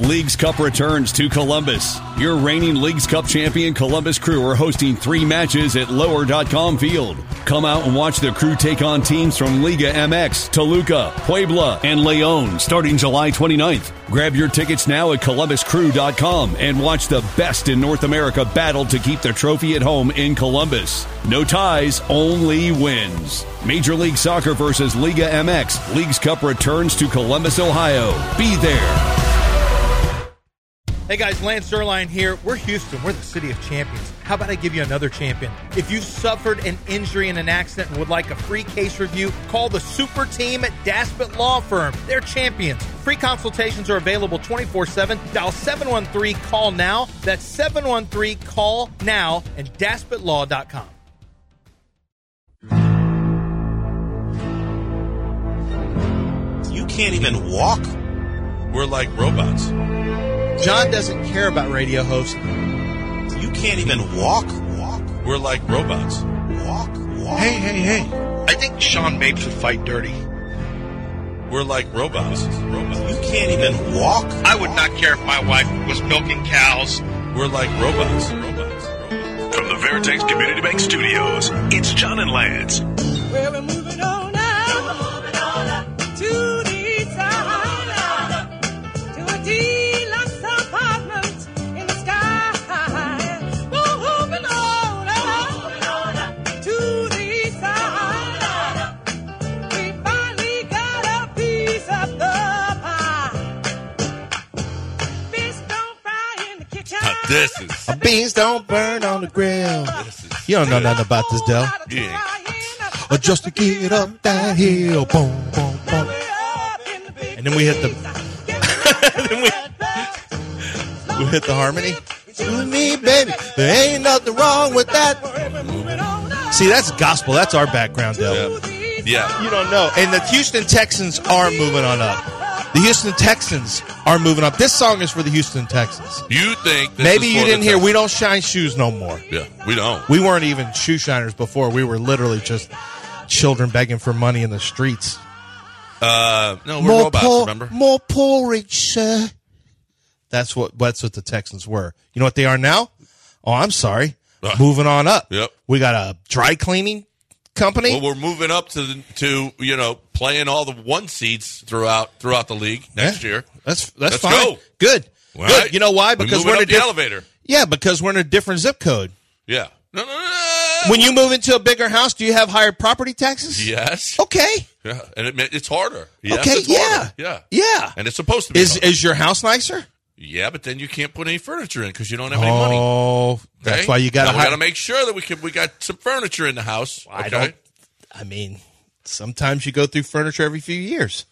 Leagues Cup returns to Columbus. Your reigning Leagues Cup champion Columbus Crew are hosting 3 matches at Lower.com Field. Come out and watch the Crew take on teams from Liga MX, Toluca, Puebla, and Leon starting July 29th. Grab your tickets now at ColumbusCrew.com and watch the best in North America battle to keep the trophy at home in Columbus. No ties, only wins. Major League Soccer versus Liga MX. Leagues Cup returns to Columbus, Ohio. Be there. Hey guys, Lance Zierlein here. We're Houston. We're the city of champions. How about I give you another champion? If you've suffered an injury in an accident and would like a free case review, call the super team at Daspit Law Firm. They're champions. Free consultations are available 24/7. Dial 713-CALL-NOW. That's 713-CALL-NOW and DaspitLaw.com. You can't even walk? We're like robots. John doesn't care about radio hosts. You can't even walk? We're like robots. Walk. Hey. I think Sean Mapes would fight dirty. We're like robots. You can't even walk? I would not care if my wife was milking cows. We're like robots. From the Veritex Community Bank Studios, it's John and Lance. Well, we're moving on up to the east side, to a deluxe apartment in the sky. We're moving on up to the east side. We finally got a piece of the pie. Fish don't fry in the kitchen. This is... Beans don't burn on the grill. You don't know nothing about this, Del. Yeah. Just to get up that hill, boom, boom, boom. And then we hit the, we hit the harmony. To me, baby, there ain't nothing wrong with that. See, that's gospel. That's our background, Del. Yeah. You don't know. And the Houston Texans are moving on up. The Houston Texans are moving up. This song is for the Houston Texans. You think this Maybe is you for didn't the hear. Texans? We don't shine shoes no more. Yeah, we don't. We weren't even shoe shiners before. We were literally just children begging for money in the streets. No, we're robots, remember? More porridge, sir. That's what the Texans were. You know what they are now? Oh, I'm sorry. Moving on up. Yep. We got a dry cleaning company. Well, we're moving up to playing all the 1 seeds throughout the league next year. Let's Let's fine. go. Good. All Good. right. You know why? Because we're in up a the elevator. Yeah, because we're in a different zip code. Yeah. No. When you move into a bigger house, do you have higher property taxes? Yes. Okay. Yeah, and it's harder. Yes, Okay, it's harder. Yeah. And it's supposed to be. Is your house nicer? Yeah, but then you can't put any furniture in because you don't have any money. Oh, that's Okay? why you got to. We got to make sure that we got some furniture in the house. Okay? I mean, sometimes you go through furniture every few years.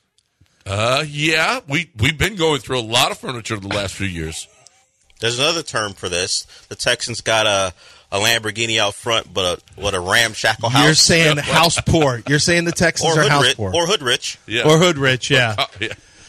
Yeah, we've been going through a lot of furniture the last few years. There's another term for this. The Texans got a Lamborghini out front, but a ramshackle house. You're saying house poor. You're saying the Texans are house poor. Or hood rich. Yeah. Or hood rich, yeah. Yeah.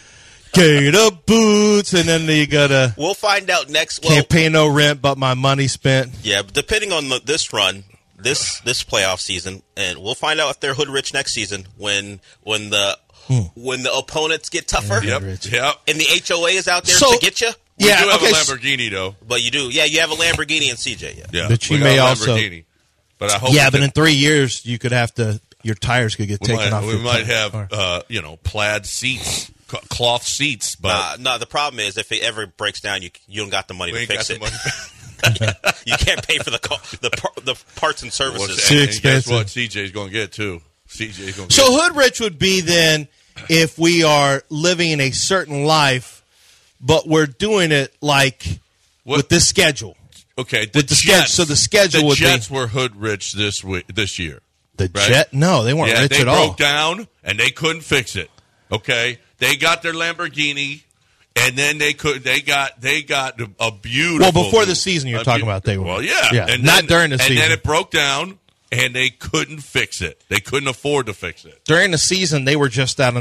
Gator boots, and then you gotta We'll find out next. can't pay no rent, but my money spent. Yeah, but depending on this run, this playoff season, and we'll find out if they're hood rich next season when the opponents get tougher. Yep. And the HOA is out there to get you. We do have a Lamborghini, though. But you do. Yeah, you have a Lamborghini in CJ. Yeah. But you we got may a also. Lamborghini. But I hope Yeah, but in 3 years, you could have to. Your tires could get taken off. We might have, plaid seats, cloth seats. But no, the problem is if it ever breaks down, you don't got the money to fix it. You can't pay for the parts and services. Too and guess expensive. what? CJ's going to get too. CJ's going to So hood rich would be then if we are living a certain life, but we're doing it like with this schedule. Okay, with the schedule. So the schedule would be. The Jets were hood rich this year. The Jet? No, they weren't rich at all. They broke down and they couldn't fix it. Okay, they got their Lamborghini, and then they got a beautiful. Well, before the season, you're talking about they were. Well, yeah, and not during the season. And then it broke down, and they couldn't fix it. They couldn't afford to fix it During the season. They were just out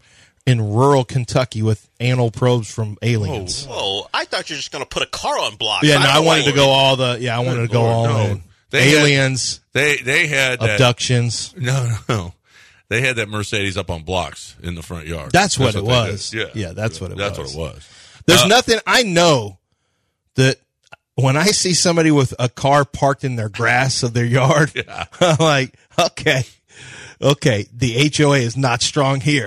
in rural Kentucky with anal probes from aliens. Whoa! I thought you were just going to put a car on blocks. Yeah, no, I wanted to go all the. Yeah, I wanted to go all in. Aliens. They had abductions. No. They had that Mercedes up on blocks in the front yard. That's what it was. Yeah, that's what it was. That's what it was. There's nothing. I know that when I see somebody with a car parked in their grass of their yard, I'm like, okay, the HOA is not strong here.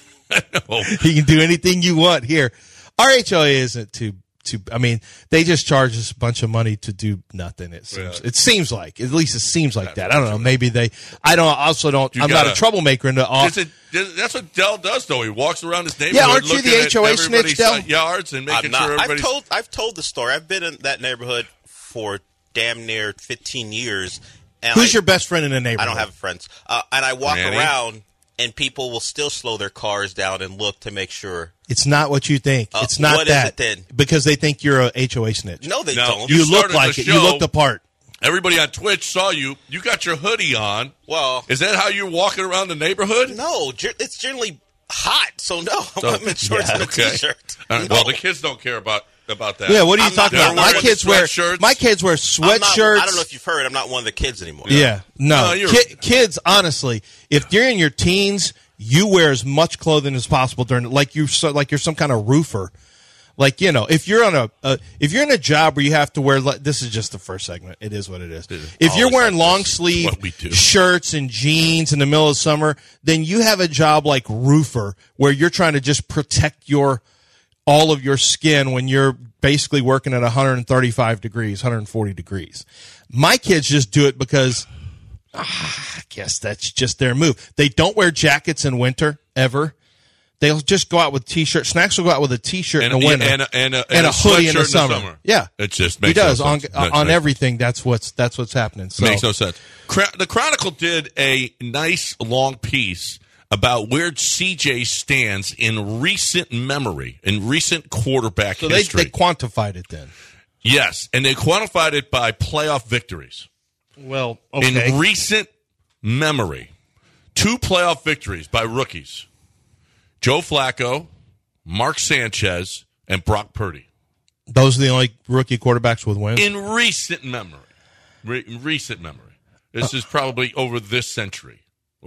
You can do anything you want here. Our HOA isn't too. I mean, they just charge us a bunch of money to do nothing. It seems like, at least it seems like that. I don't know. Maybe I'm not a troublemaker in the. That's what Dell does, though. He walks around his neighborhood. Yeah, aren't you the HOA snitch, Dell? Yards and making sure everybody's. I've told the story. I've been in that neighborhood for damn near 15 years. And Who's your best friend in the neighborhood? I don't have friends. And I walk around, and people will still slow their cars down and look to make sure. It's not what you think. It's not what that. Is it then? Because they think you're a HOA snitch. No, they don't. You look like it. You look the part. Everybody on Twitch saw you. You got your hoodie on. Well, is that how you're walking around the neighborhood? No, it's generally hot, so no. I'm in shorts and a T-shirt. Right. No. Well, the kids don't care about that. Yeah, what are you talking about? My kids wear sweatshirts. I don't know if you've heard. I'm not one of the kids anymore. Yeah, no. Kids, honestly, if you're in your teens, you wear as much clothing as possible during like you're some kind of roofer. Like, if you're on if you're in a job where you have to wear, this is just the first segment. It is what it is. If you're wearing long sleeve shirts and jeans in the middle of summer, then you have a job like roofer where you're trying to just protect all of your skin when you're basically working at 135 degrees, 140 degrees. My kids just do it because I guess that's just their move. They don't wear jackets in winter ever. They'll just go out with T-shirts. Snacks will go out with a T-shirt in the winter and a hoodie in the summer. Yeah, it just makes he does no sense. on everything. That's what's happening. So. Makes no sense. The Chronicle did a nice long piece about where CJ stands in recent memory, in recent quarterback history. They quantified it then. Yes, and they quantified it by playoff victories. Well, okay. In recent memory, 2 playoff victories by rookies. Joe Flacco, Mark Sanchez, and Brock Purdy. Those are the only rookie quarterbacks with wins? In recent memory. This is probably over this century.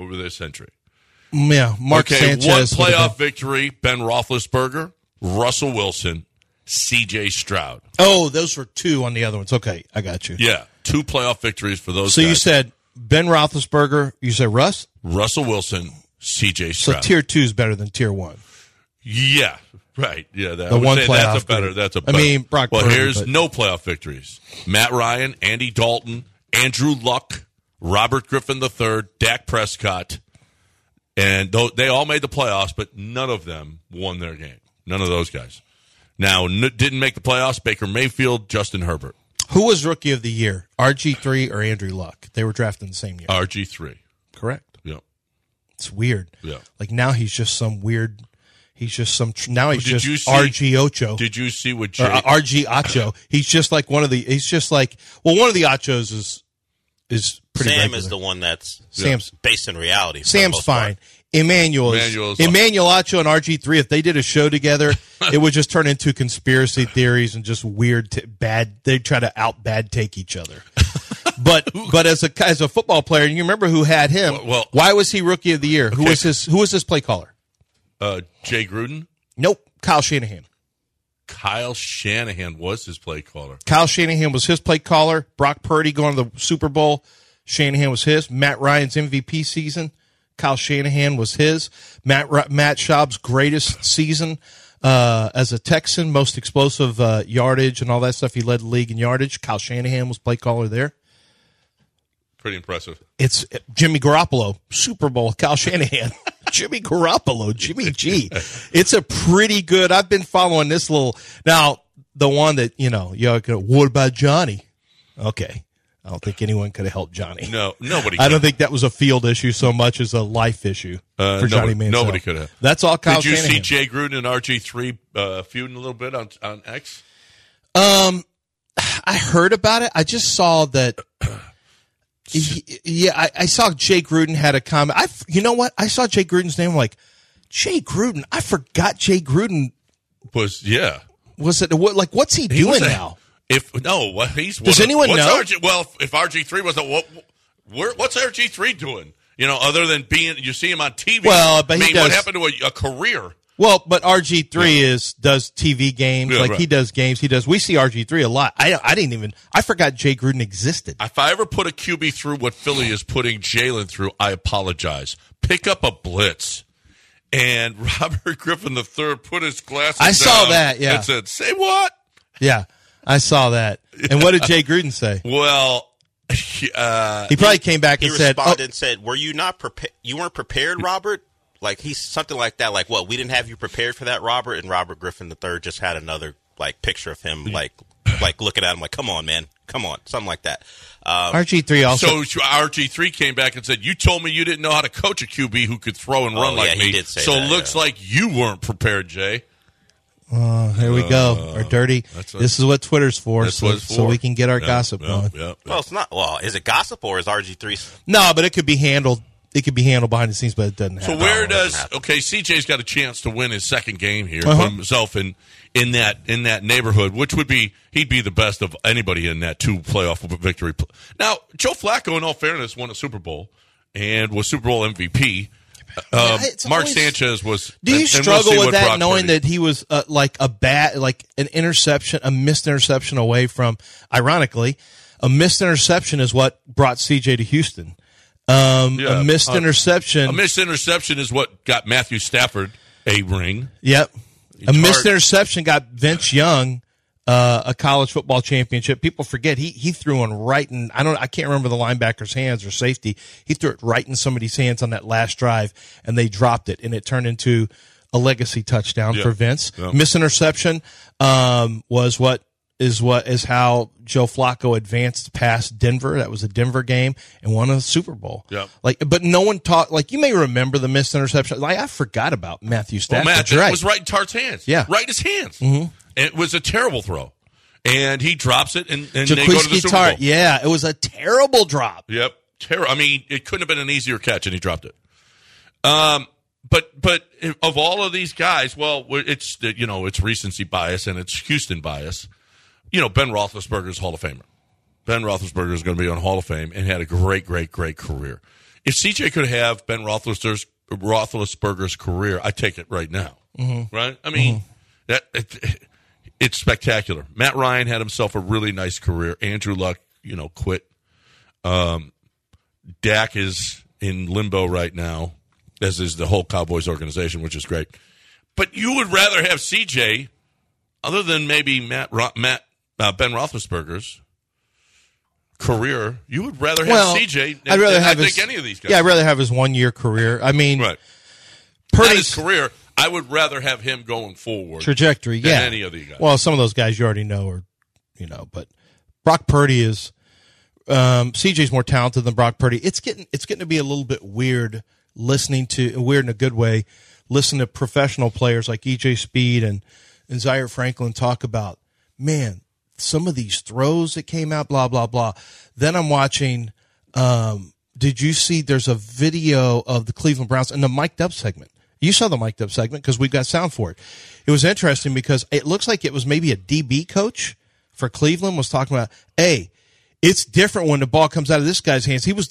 Yeah, Mark Sanchez. One playoff victory, Ben Roethlisberger, Russell Wilson, C.J. Stroud. Oh, those were 2 on the other ones. Okay, I got you. Yeah, 2 playoff victories for those guys. So you said Ben Roethlisberger, you said Russell Wilson, C.J. Stroud. So tier 2 is better than tier 1. Yeah, right. Yeah, the one playoff. That's a better. I mean, Brock Well, Purdy, here's no playoff victories. Matt Ryan, Andy Dalton, Andrew Luck, Robert Griffin III, Dak Prescott, and they all made the playoffs, but none of them won their game. None of those guys. Now, didn't make the playoffs, Baker Mayfield, Justin Herbert. Who was Rookie of the Year, RG3 or Andrew Luck? They were drafted in the same year. RG3. Correct. Yeah. It's weird. Yeah. Like now he's just some weird. He's just some. Now he's just RG Ocho. Did you see what RG Ocho? He's just like one of the. He's just like one of the Ochos is pretty. Sam regular. is the one that's Sam's based in reality. Sam's fine. Emmanuel Ocho and RG3. If they did a show together, it would just turn into conspiracy theories and just weird bad. They try to bad take each other. But as a football player, you remember who had him? Well, why was he Rookie of the Year? Okay. Who was his play caller? Jay Gruden? Nope. Kyle Shanahan. Kyle Shanahan was his play caller. Kyle Shanahan was his play caller. Brock Purdy going to the Super Bowl. Shanahan was his. Matt Ryan's MVP season. Kyle Shanahan was his. Matt Schaub's greatest season as a Texan, most explosive yardage and all that stuff. He led the league in yardage. Kyle Shanahan was play caller there. Pretty impressive. It's Jimmy Garoppolo, Super Bowl, Kyle Shanahan. Jimmy Garoppolo, Jimmy G. It's a pretty good. I've been following this little. Now, the one that, what about Johnny? Okay. I don't think anyone could have helped Johnny. No, nobody. I don't think that was a field issue so much as a life issue for Johnny Manziel. Nobody could have. That's all Kyle Shanahan. Did you see Jay Gruden and RG3 feuding a little bit on X? I heard about it. I just saw that. Yeah, I saw Jay Gruden had a comment. You know what? I saw Jay Gruden's name. I'm like, Jay Gruden. I forgot Jay Gruden was it? Like, what's he doing now? Does anyone know? If RG3 wasn't, what's RG3 doing? Other than you see him on TV. Well, but what happened to a career? Well, but RG3 does TV games. Yeah, like right. he does games. We see RG3 a lot. I forgot Jay Gruden existed. If I ever put a QB through what Philly is putting Jalen through, I apologize. Pick up a blitz. And Robert Griffin III put his glasses down. I saw that, yeah. And said, say what? Yeah, I saw that. And what did Jay Gruden say? Well, He probably came back He and said, responded and said, "Were you not prepared? You weren't prepared, Robert." Like he's something like that. Like, what? We didn't have you prepared for that, Robert. And Robert Griffin III just had another like picture of him, like looking at him, like, "Come on, man, come on," something like that. RG3 also. So RG3 came back and said, you told me you didn't know how to coach a QB who could throw and run like yeah, me. he did say so that, it looks like you weren't prepared, Jay. Here we go. Our dirty. This is what Twitter's for, That's what it's so for. we can get our Yeah, gossip yeah, going. yeah. Well, it's not. Well, is it gossip or is RG3? No, but it could be handled. It could be handled behind the scenes, but it doesn't So happen. where does CJ's got a chance to win his second game here, Uh-huh. put himself in that neighborhood, which would be he'd be the best of anybody in that 2 playoff victory. Now Joe Flacco, in all fairness, won a Super Bowl and was Super Bowl MVP. it's Mark always- Sanchez was. Do you and we'll struggle see with what that, Brock knowing Purdy- that he was like an interception, a missed interception away from? Ironically, a missed interception is what brought CJ to Houston. A missed interception. A missed interception is what got Matthew Stafford a ring. Yep. A missed hard. interception got Vince Young a college football championship. People forget he threw one right in, I can't remember the linebacker's hands or safety. He threw it right in somebody's hands on that last drive, and they dropped it, and it turned into a legacy touchdown for Vince. Missed interception is how Joe Flacco advanced past Denver. That was a Denver game and won a Super Bowl. Yep. But no one talked. Like, you may remember the missed interception. Like, I forgot about Matthew Stafford. Well, Matt, You're it right. was right in Tart's hands. Yeah. Right in his hands. Mm-hmm. And it was a terrible throw. And he drops it, and they go to the Jaquiski Super Tartt. Bowl. Yeah, it was a terrible drop. Yep. I mean, it couldn't have been an easier catch, and he dropped it. But of all of these guys, well, it's it's recency bias and it's Houston bias. Ben Roethlisberger's Hall of Famer. Ben Roethlisberger is going to be on Hall of Fame and had a great, great, great career. If CJ could have Ben Roethlisberger's career, I'd take it right now. Mm-hmm. Right? I mean, it's spectacular. Matt Ryan had himself a really nice career. Andrew Luck, quit. Dak is in limbo right now, as is the whole Cowboys organization, which is great. But you would rather have CJ, other than maybe Ben Roethlisberger's career, you would rather have CJ than I'd rather have any of these guys. Yeah, I'd rather have his 1-year career. I mean, right. Purdy's his career, I would rather have him going forward trajectory, than yeah. any of the guys. Well, some of those guys you already know, but Brock Purdy is CJ's more talented than Brock Purdy. It's getting to be a little bit weird weird in a good way, listen to professional players like EJ Speed and Zaire Franklin talk about, man, some of these throws that came out, blah, blah, blah. Then I'm watching, did you see there's a video of the Cleveland Browns in the mic'd up segment? You saw the mic'd up segment because we got sound for it. It was interesting because it looks like it was maybe a DB coach for Cleveland was talking about, hey, it's different when the ball comes out of this guy's hands. He goes,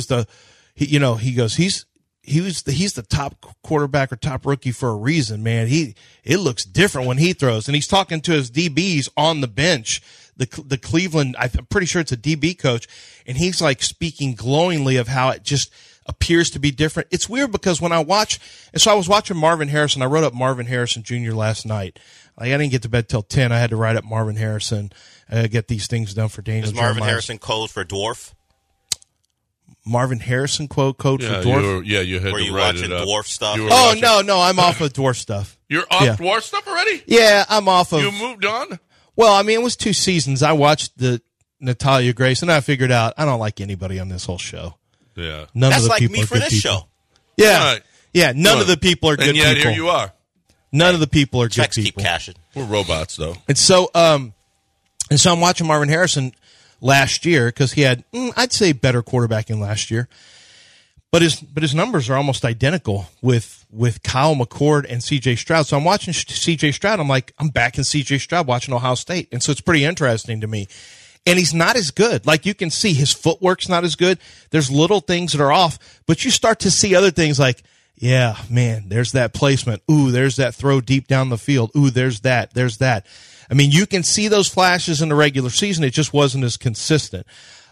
he's the top quarterback or top rookie for a reason, man. It looks different when he throws. And he's talking to his DBs on the bench. The Cleveland, I'm pretty sure it's a DB coach, and he's like speaking glowingly of how it just appears to be different. It's weird because when I watch, and so I was watching Marvin Harrison. I wrote up Marvin Harrison Jr. last night. I didn't get to bed till 10. I had to write up Marvin Harrison, get these things done for Daniel. Is Marvin Jeremiah. Harrison code for dwarf? Marvin Harrison code for dwarf? You had Were to you write watching it up. dwarf stuff? You were Oh, watching- no, I'm off of dwarf stuff. You're off Yeah. dwarf stuff already? Yeah, I'm off of. You moved on? Well, I mean, it was 2 seasons. I watched the Natalia Grace, and I figured out I don't like anybody on this whole show. Yeah. None That's of the like people me are for good this people. show. Yeah, Right. yeah. None of the people are good And yet people. here you are. None of the people are good Checks keep people. cashing. We're robots, though. And so I'm watching Marvin Harrison last year because he had, I'd say, better quarterbacking last year. But his numbers are almost identical with Kyle McCord and C.J. Stroud. So I'm watching C.J. Stroud. I'm like, I'm back in C.J. Stroud watching Ohio State. And so it's pretty interesting to me. And he's not as good. Like, you can see his footwork's not as good. There's little things that are off. But you start to see other things like, yeah, man, there's that placement. Ooh, there's that throw deep down the field. Ooh, there's that. I mean, you can see those flashes in the regular season. It just wasn't as consistent.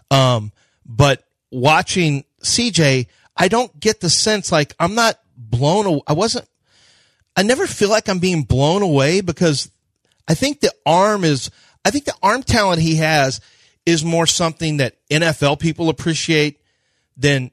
But watching CJ, I don't get the sense like I'm not blown away. I never feel like I'm being blown away because I think the arm talent he has is more something that NFL people appreciate than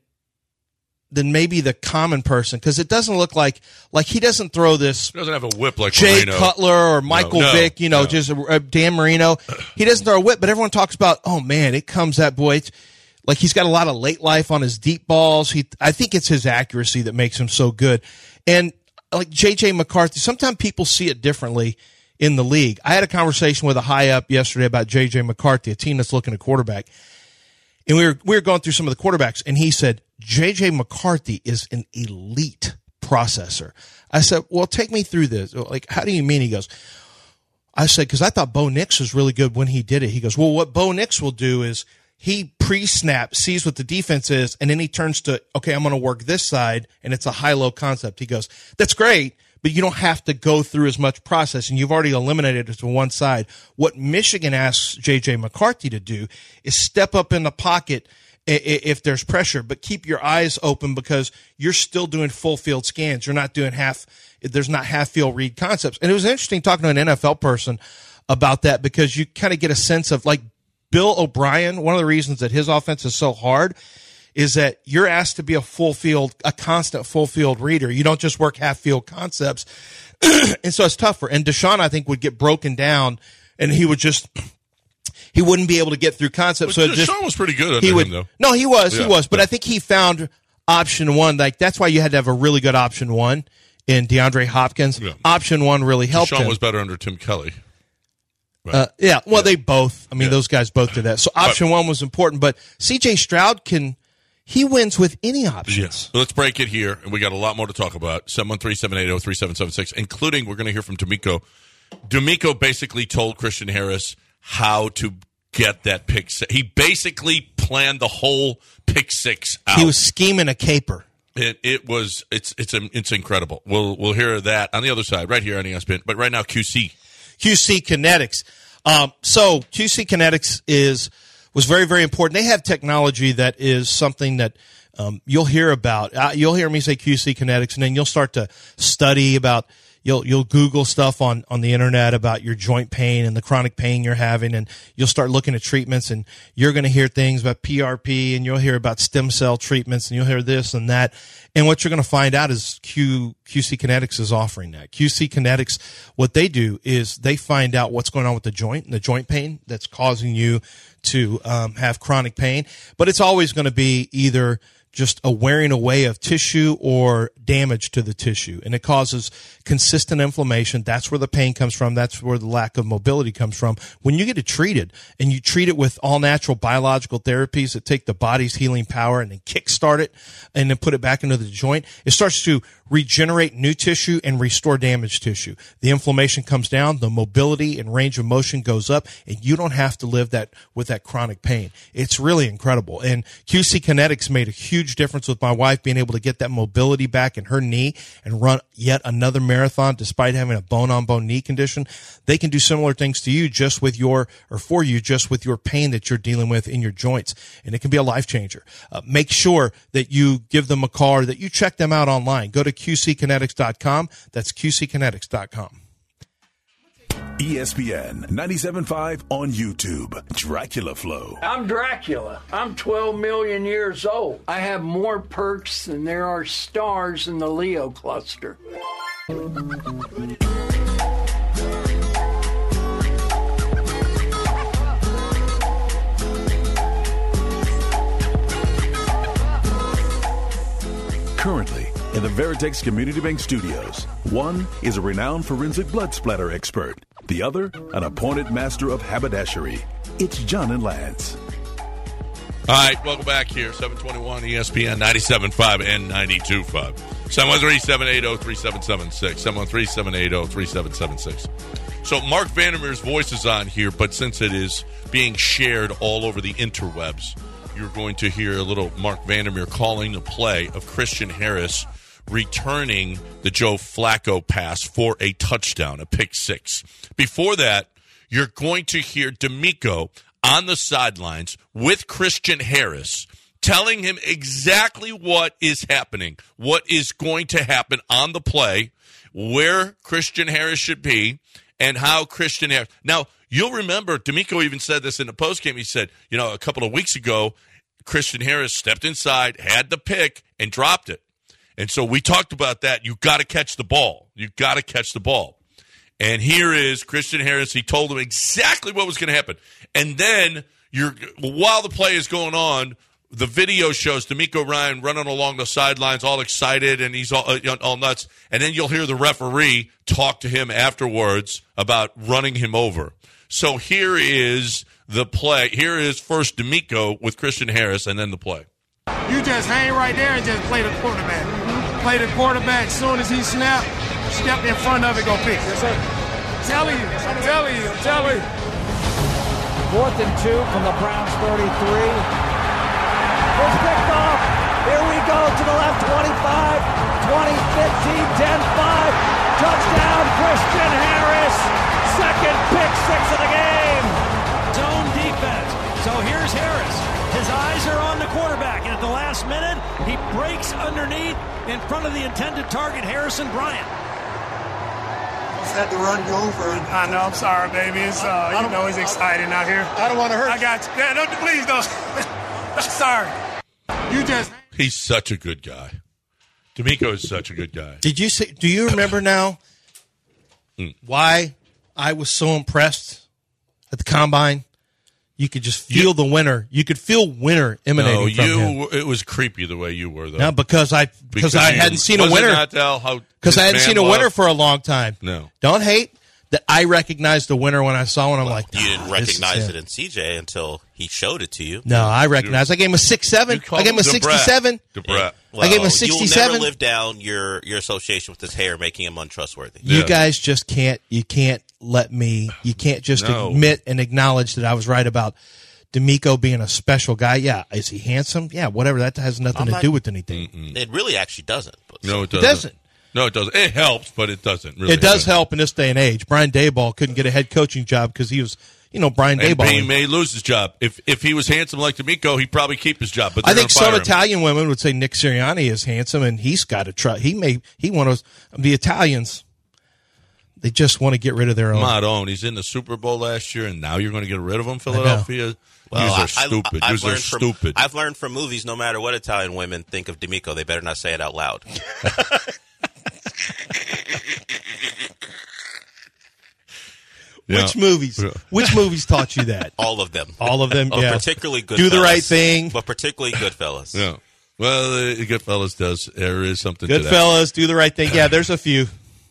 maybe the common person, because it doesn't look like he doesn't throw this. He doesn't have a whip like Jay Marino. Cutler or Michael Vick, just Dan Marino. He doesn't throw a whip, but everyone talks about, oh man, it comes that boy. It's like he's got a lot of late life on his deep balls. I think it's his accuracy that makes him so good. And like J.J. McCarthy, sometimes people see it differently in the league. I had a conversation with a high up yesterday about J.J. McCarthy, a team that's looking at quarterback. And we were going through some of the quarterbacks, and he said, J.J. McCarthy is an elite processor. I said, well, take me through this. Like, how do you mean? He goes, I said, because I thought Bo Nix was really good when he did it. He goes, well, what Bo Nix will do is he pre-snap, sees what the defense is, and then he turns to, okay, I'm going to work this side, and it's a high-low concept. He goes, that's great, but you don't have to go through as much process, and you've already eliminated it to one side. What Michigan asks J.J. McCarthy to do is step up in the pocket if there's pressure, but keep your eyes open because you're still doing full field scans. You're not doing there's not half field read concepts. And it was interesting talking to an NFL person about that because you kind of get a sense of like Bill O'Brien. One of the reasons that his offense is so hard is that you're asked to be a constant full field reader. You don't just work half field concepts. And so it's tougher. And Deshaun, I think, would get broken down and he wouldn't be able to get through concepts. But Deshaun was pretty good under him, though. No, he was. But I think he found option one. Like, that's why you had to have a really good option one in DeAndre Hopkins. Yeah. Option one really helped him. Deshaun was better under Tim Kelly. Right. They both. I mean, those guys both did that. So option one was important. But C.J. Stroud he wins with any options. Yes. So let's break it here, and we got a lot more to talk about. 713-780-3776, including we're going to hear from D'Amico. D'Amico basically told Christian Harris how to get that pick six. He basically planned the whole pick six out. He was scheming a caper. It's incredible. We'll hear that on the other side, right here on ESPN. But right now, QC Kinetics. So QC Kinetics was very, very important. They have technology that is something that you'll hear about. You'll hear me say QC Kinetics, and then you'll start to study about. You'll Google stuff on the internet about your joint pain and the chronic pain you're having, and you'll start looking at treatments, and you're going to hear things about PRP, and you'll hear about stem cell treatments, and you'll hear this and that. And what you're going to find out is QC Kinetics is offering that. QC Kinetics, what they do is they find out what's going on with the joint and the joint pain that's causing you to have chronic pain. But it's always going to be either just a wearing away of tissue or damage to the tissue. And it causes consistent inflammation. That's where the pain comes from. That's where the lack of mobility comes from. When you get it treated, and you treat it with all natural biological therapies that take the body's healing power and then kickstart it and then put it back into the joint, it starts to regenerate new tissue and restore damaged tissue. The inflammation comes down, the mobility and range of motion goes up, and you don't have to live with that chronic pain. It's really incredible. And QC Kinetics made a huge difference with my wife being able to get that mobility back in her knee and run yet another marathon despite having a bone-on-bone knee condition. They can do similar things to you for you just with your pain that you're dealing with in your joints. And it can be a life changer. Make sure that you give them a call or that you check them out online. Go to QCkinetics.com. That's QCkinetics.com. ESPN 97.5 on YouTube. Dracula Flow. I'm Dracula. I'm 12 million years old. I have more perks than there are stars in the Leo cluster. Currently, in the Veritex Community Bank Studios, one is a renowned forensic blood splatter expert. The other, an appointed master of haberdashery. It's John and Lance. All right, welcome back here. 721 ESPN 97.5 and 92.5. 713-780-3776. 713-780-3776. So Mark Vandermeer's voice is on here, but since it is being shared all over the interwebs, you're going to hear a little Mark Vandermeer calling the play of Christian Harris returning the Joe Flacco pass for a touchdown, a pick six. Before that, you're going to hear DeMeco on the sidelines with Christian Harris telling him exactly what is happening, what is going to happen on the play, where Christian Harris should be, and how Christian Harris. Now, you'll remember, DeMeco even said this in the postgame. He said, a couple of weeks ago, Christian Harris stepped inside, had the pick, and dropped it. And so we talked about that. You got to catch the ball. You got to catch the ball. And here is Christian Harris. He told him exactly what was going to happen. And then while the play is going on, the video shows DeMeco Ryan running along the sidelines, all excited, and he's all nuts. And then you'll hear the referee talk to him afterwards about running him over. So here is the play. Here is first DeMeco with Christian Harris, and then the play. You just hang right there and just play the quarterback. Play the quarterback. As soon as he step in front of it, go pick. Yes, sir. I'm telling you. 4th and 2 from the Browns 33. It's picked off. Here we go to the left, 25, 20, 15, 10, 5. Touchdown, Christian Harris. Second pick six of the game. Zone defense. So here's Harris. His eyes are on the quarterback, and at the last minute, he breaks underneath in front of the intended target, Harrison Bryant. Just had the run go over. I know, I'm sorry, baby. It's, he's exciting out here. I don't want to hurt you. I got you. Yeah, no, please don't. Sorry. He's such a good guy. DeMeco is such a good guy. Do you remember now why I was so impressed at the combine? You could just feel the winner. You could feel winner emanating from him. It was creepy the way you were, though. No, because I hadn't seen a winner. Because I hadn't seen a winner for a long time. No. Don't hate that I recognized the winner when I saw one. I'm like, you didn't recognize it in CJ until he showed it to you. No, I recognized. I gave him a 6'7". I gave him a 67. Well, I gave him a 67. You'll never live down your association with his hair, making him untrustworthy. You guys just can't. You can't let me. You can't just admit and acknowledge that I was right about DeMeco being a special guy. Yeah, is he handsome? Yeah, whatever. That has nothing to do with anything. It really actually doesn't. No, it doesn't. No, it doesn't. It helps, but it doesn't. Really, it does help in this day and age. Brian Daboll couldn't get a head coaching job because he was, Brian Daboll. And he may lose his job. If he was handsome like DeMeco, he'd probably keep his job. But I think some Italian women would say Nick Sirianni is handsome, and he's got to try. The Italians. They just want to get rid of their own. Madone, he's in the Super Bowl last year, and now you're going to get rid of him, Philadelphia? Well, are stupid. Stupid. I've learned from movies, no matter what Italian women think of DeMeco, they better not say it out loud. Which movies taught you that? All of them. All of them, yeah. Particularly Goodfellas. Do the Right Thing. But particularly Goodfellas. Yeah. Well, Goodfellas does. There is something to that. Goodfellas, Do the Right Thing. Yeah, there's a few.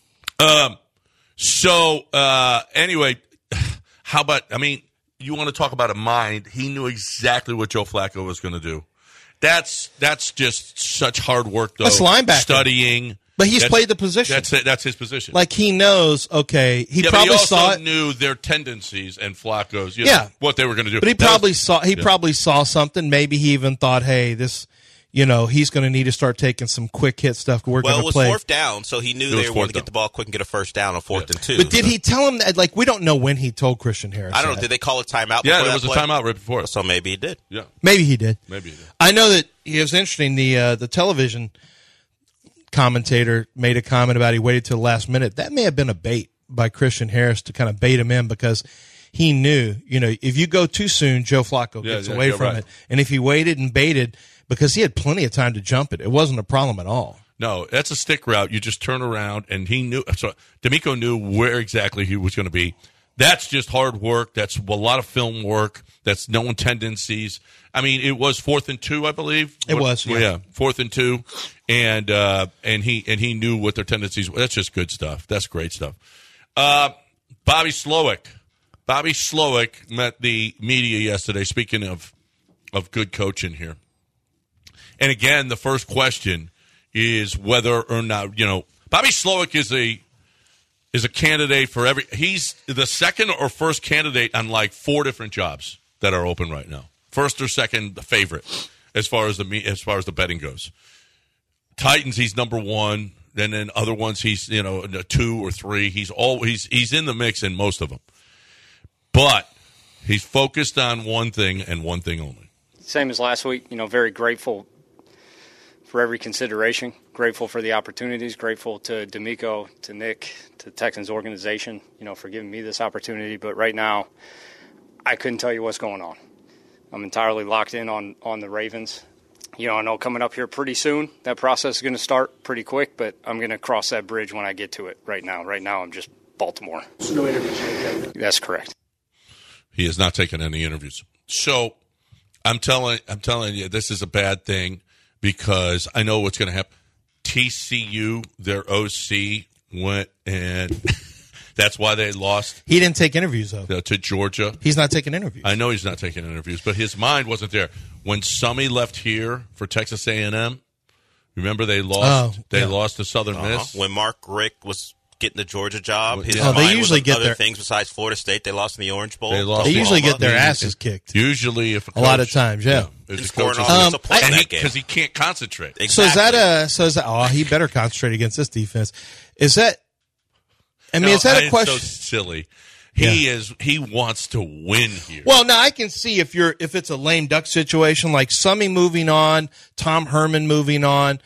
Anyway, how about, you want to talk about a mind. He knew exactly what Joe Flacco was going to do. That's just such hard work, though. That's linebacker. Studying. But he's played the position. That's his position. Like he knows, okay, he probably but he also saw it. knew their tendencies and Flacco's, what they were going to do. But he probably saw something. Maybe he even thought, hey, this, he's going to need to start taking some quick hit stuff. We're going to play. Well, it was 4th down, so he knew they wanted to get the ball quick and get a first down on 4th and 2. But did he tell him that? Like, we don't know when he told Christian Harris. I don't know. Did they call a timeout? Yeah, there was a timeout right before it. So maybe he did. Yeah, maybe he did. I know that it was interesting. The television commentator made a comment about he waited till the last minute. That may have been a bait by Christian Harris to kind of bait him in because he knew, if you go too soon, Joe Flacco gets away from it. And if he waited and baited, because he had plenty of time to jump it, it wasn't a problem at all. No, that's a stick route. You just turn around, and he knew. So DeMeco knew where exactly he was going to be. That's just hard work. That's a lot of film work. That's knowing tendencies. It was 4th and 2, I believe. It was, yeah. 4th and 2, and he knew what their tendencies were. That's just good stuff. That's great stuff. Bobby Slowick met the media yesterday. Speaking of good coaching here, and again, the first question is whether or not Bobby Slowick is a candidate for he's the second or first candidate on like 4 different jobs that are open right now. First or second favorite as far as the betting goes. Titans, he's number one. And then other ones, he's 2 or 3. He's in the mix in most of them. But he's focused on one thing and one thing only. Same as last week. Very grateful for every consideration. Grateful for the opportunities. Grateful to D'Amico, to Nick, to the Texans organization, for giving me this opportunity. But right now, I couldn't tell you what's going on. I'm entirely locked in on the Ravens. I know coming up here pretty soon, that process is going to start pretty quick, but I'm going to cross that bridge when I get to it right now. Right now, I'm just Baltimore. So no interviews. That's correct. He has not taken any interviews. So I'm telling you, this is a bad thing because I know what's going to happen. TCU, their OC, went and that's why they lost. He didn't take interviews, though. To Georgia. He's not taking interviews. I know he's not taking interviews, but his mind wasn't there. When Summy left here for Texas A&M, remember they lost lost to Southern Miss? When Mark Richt was getting the Georgia job, his they mind usually was get other their things besides Florida State. They lost in the Orange Bowl. They usually get their asses kicked. Usually, if a lot of times, yeah. Because he can't concentrate. Exactly. So is that? He better concentrate against this defense. Is that? I mean, is that a question? So silly. He wants to win here. Well, now I can see if it's a lame duck situation like Summy moving on, Tom Herman moving on.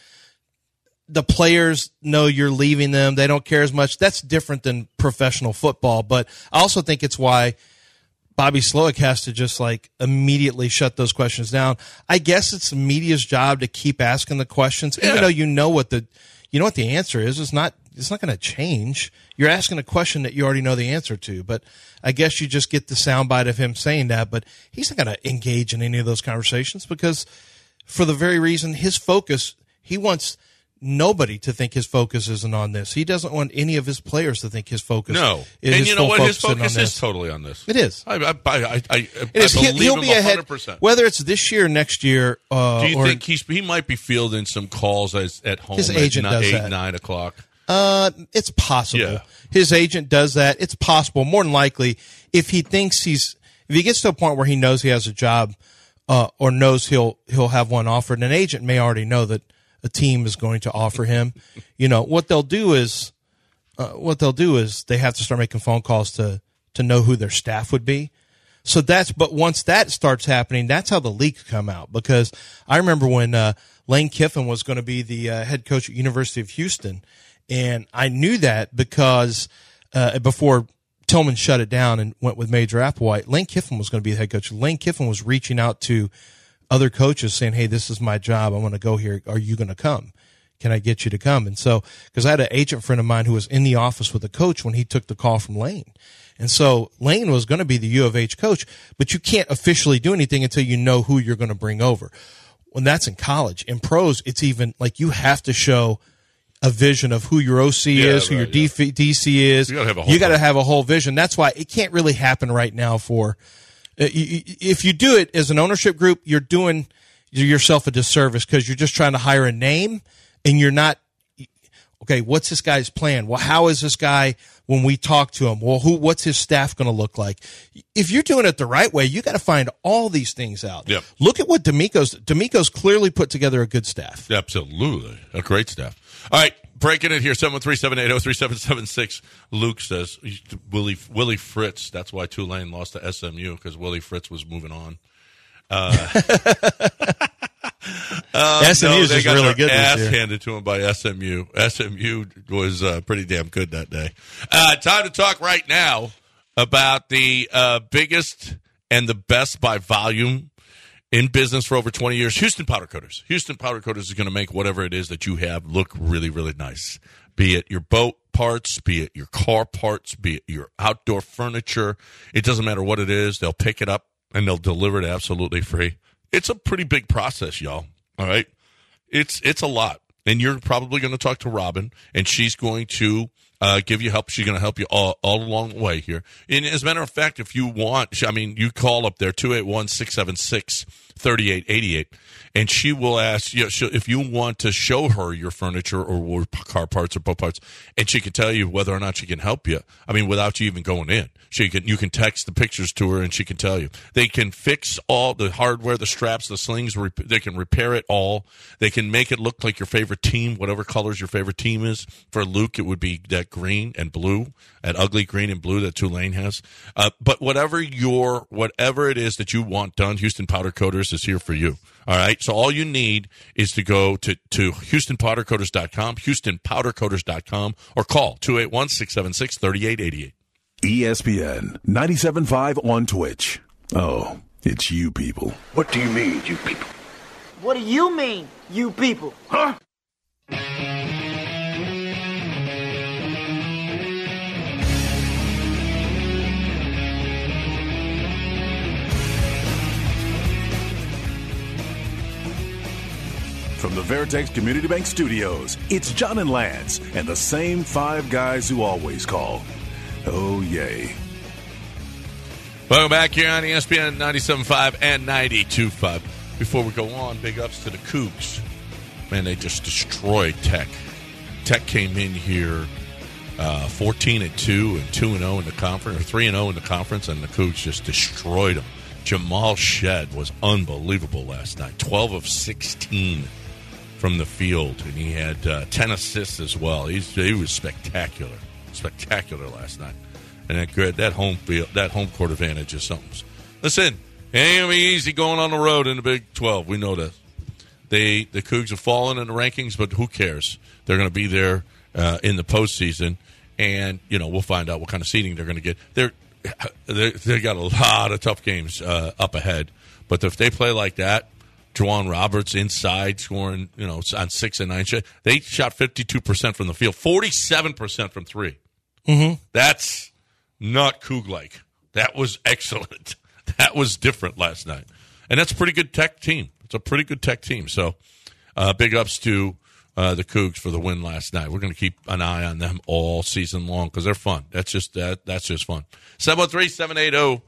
The players know you're leaving them. They don't care as much. That's different than professional football. But I also think it's why Bobby Slowick has to just immediately shut those questions down. I guess it's the media's job to keep asking the questions, even though you know what the answer is. It's not going to change. You're asking a question that you already know the answer to. But I guess you just get the soundbite of him saying that. But he's not going to engage in any of those conversations because for the very reason his focus, he wants nobody to think his focus isn't on this. He doesn't want any of his players to think his focus is and you know what? His focus is totally on this. It is. I it is. believe He'll him be ahead, 100%. whether it's this year or next year. Do you think he might be fielding some calls at home his agent at does 8, that. 9 o'clock? It's possible. Yeah. His agent does that. It's possible. More than likely, if he gets to a point where he knows he has a job, or knows he'll have one offered, an agent may already know that a team is going to offer him. What they'll do is they have to start making phone calls to know who their staff would be. So but once that starts happening, that's how the leaks come out. Because I remember when Lane Kiffin was going to be the head coach at University of Houston, and I knew that because before Tillman shut it down and went with Major Applewhite, Lane Kiffin was going to be the head coach. Lane Kiffin was reaching out to other coaches saying, hey, this is my job. I want to go here. Are you going to come? Can I get you to come? And so, because I had an agent friend of mine who was in the office with the coach when he took the call from Lane. And so Lane was going to be the U of H coach, but you can't officially do anything until you know who you're going to bring over. When that's in college. In pros, it's even you have to show a vision of who your OC is, who your DC is. You got to have a whole vision. That's why it can't really happen right now for if you do it as an ownership group, you're doing yourself a disservice because you're just trying to hire a name and you're not, okay, what's this guy's plan? Well, how is this guy when we talk to him? Well, what's his staff going to look like? If you're doing it the right way, you got to find all these things out. Yep. Look at what D'Amico's clearly put together a good staff. Absolutely. A great staff. All right. Breaking it here, 713-780-3776. Luke says, Willie Fritz, that's why Tulane lost to SMU, because Willie Fritz was moving on. SMU is just really good this year. Handed to him by SMU. SMU was pretty damn good that day. Time to talk right now about the biggest and the best by volume in business for over 20 years, Houston Powder Coaters. Houston Powder Coaters is going to make whatever it is that you have look really, really nice. Be it your boat parts, be it your car parts, be it your outdoor furniture. It doesn't matter what it is. They'll pick it up and they'll deliver it absolutely free. It's a pretty big process, y'all. All right? It's a lot. And you're probably going to talk to Robin, and she's going to give you help. She's going to help you all along the way here. And as a matter of fact, if you want, you call up there, 281-676-3888, and she will ask you if you want to show her your furniture or car parts or boat parts, and she can tell you whether or not she can help you. Without you even going in. You can text the pictures to her, and she can tell you. They can fix all the hardware, the straps, the slings. They can repair it all. They can make it look like your favorite team, whatever colors your favorite team is. For Luke, it would be that green and blue, that ugly green and blue that Tulane has. But whatever it is that you want done, Houston Powder Coaters is here for you. All right, so all you need is to go to HoustonPowderCoaters.com, HoustonPowderCoaters.com, or call 281-676-3888. ESPN 97.5 on Twitch. Oh, it's you people. What do you mean, you people? What do you mean, you people? Huh? From the Veritex Community Bank Studios, it's John and Lance and the same five guys who always call. Oh, yay. Welcome back here on ESPN 97.5 and 92.5. Before we go on, big ups to the Cougs. Man, they just destroyed Tech. Tech came in here 14-2 and 2-0 in the conference, or 3-0 in the conference, and the Cougs just destroyed them. Jamal Shed was unbelievable last night. 12 of 16 from the field, and he had 10 assists as well. He was spectacular last night. And that home court advantage is something. Listen, it ain't gonna be easy going on the road in the Big 12. We know that. The Cougs have fallen in the rankings, but who cares? They're going to be there in the postseason, and we'll find out what kind of seeding they're going to get. They got a lot of tough games up ahead, but if they play like that, Juwan Roberts inside scoring, on 6 and 9 shots. They shot 52% from the field, 47% from three. Mm-hmm. That's not Coug-like. That was excellent. That was different last night, and that's a pretty good Tech team. It's a pretty good Tech team. So, big ups to the Cougs for the win last night. We're going to keep an eye on them all season long because they're fun. That's just fun. 713-780-3776,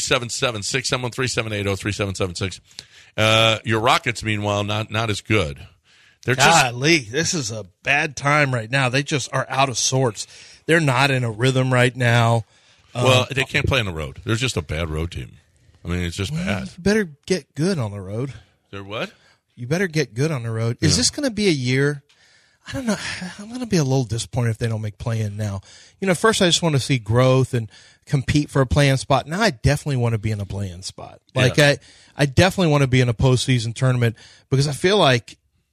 713-780-3776. Your Rockets, meanwhile, not as good. They're Golly, this is a bad time right now. They just are out of sorts. They're not in a rhythm right now. Well, they can't play on the road. They're just a bad road team. It's just bad. You better get good on the road. They're what? You better get good on the road. Is this going to be a year? I don't know. I'm going to be a little disappointed if they don't make play-in now. First I just want to see growth and compete for a play-in spot. Now I definitely want to be in a play-in spot. I definitely want to be in a postseason tournament because I feel like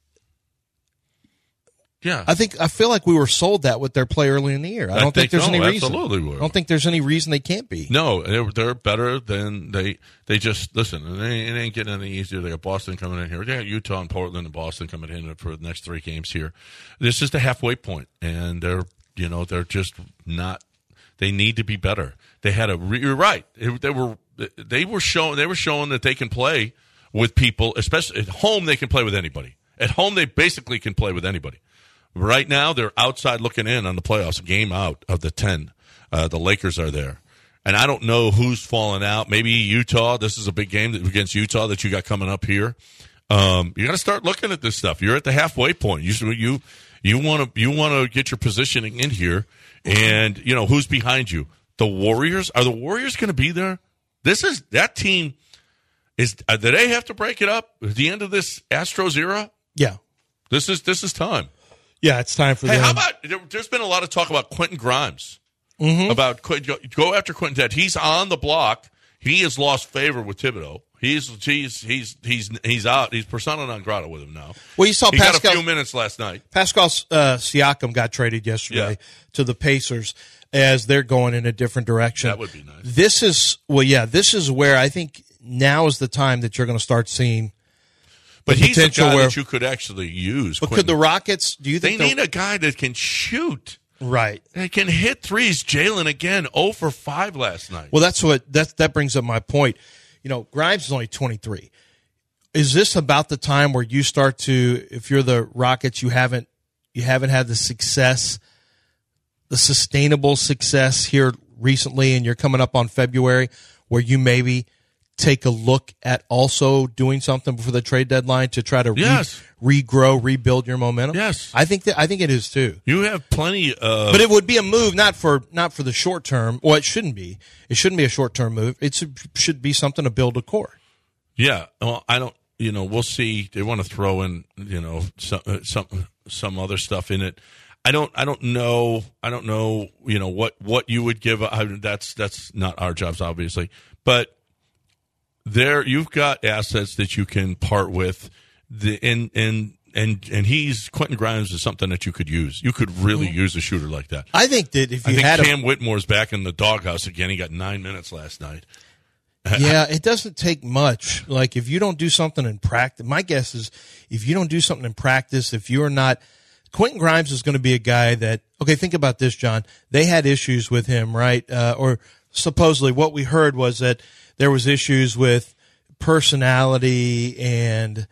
I feel like we were sold that with their play early in the year. I don't think there's any reason. Absolutely were. I don't think there's any reason they can't be. No, they're better than they just listen. It ain't getting any easier. They got Boston coming in here. They got Utah and Portland and Boston coming in for the next 3 games here. This is the halfway point, and they're just not. They need to be better. They had you're right. They were showing that they can play with people, especially at home. They can play with anybody. At home, they basically can play with anybody. Right now, they're outside looking in on the playoffs, a game out of the 10. The Lakers are there. And I don't know who's fallen out. Maybe Utah. This is a big game against Utah that you got coming up here. You got to start looking at this stuff. You're at the halfway point. You want to get your positioning in here. And, who's behind you? The Warriors? Are the Warriors going to be there? That team do they have to break it up at the end of this Astros era? Yeah. This is time. Yeah, it's time for them. How about, there's been a lot of talk about Quentin Grimes. Mm-hmm. About go after Quentin Ted. He's on the block. He has lost favor with Thibodeau. He's out. He's persona non grata with him now. Well, you saw he got a few minutes last night. Pascal Siakam got traded yesterday to the Pacers as they're going in a different direction. That would be nice. This is where I think now is the time that you're going to start seeing. But he's a guy that you could actually use. But could the Rockets? Do you think they need a guy that can shoot? Right. They can hit threes. Jalen again, 0 for 5 last night. Well, that brings up my point. Grimes is only 23. Is this about the time where you start to, if you're the Rockets, you haven't had the success the sustainable success here recently, and you're coming up on February, where you maybe take a look at also doing something before the trade deadline to try to regrow, rebuild your momentum? Yes, I think it is too. You have plenty of, but it would be a move not for the short term. Well, it shouldn't be. It shouldn't be a short term move. It should be something to build a core. Yeah. Well, I don't. We'll see. They want to throw in some other stuff in it. I don't know. What you would give. That's not our jobs, obviously, but. There, you've got assets that you can part with, and he's Quentin Grimes is something that you could use. You could really use a shooter like that. I think that if you had Cam Whitmore's back in the doghouse again. He got 9 minutes last night. Yeah, it doesn't take much. Like if you don't do something in practice, my guess is if you don't do something in practice, if you're not, Quentin Grimes is going to be a guy that. Okay, think about this, John. They had issues with him, right? Or supposedly, what we heard was that. There was issues with personality and,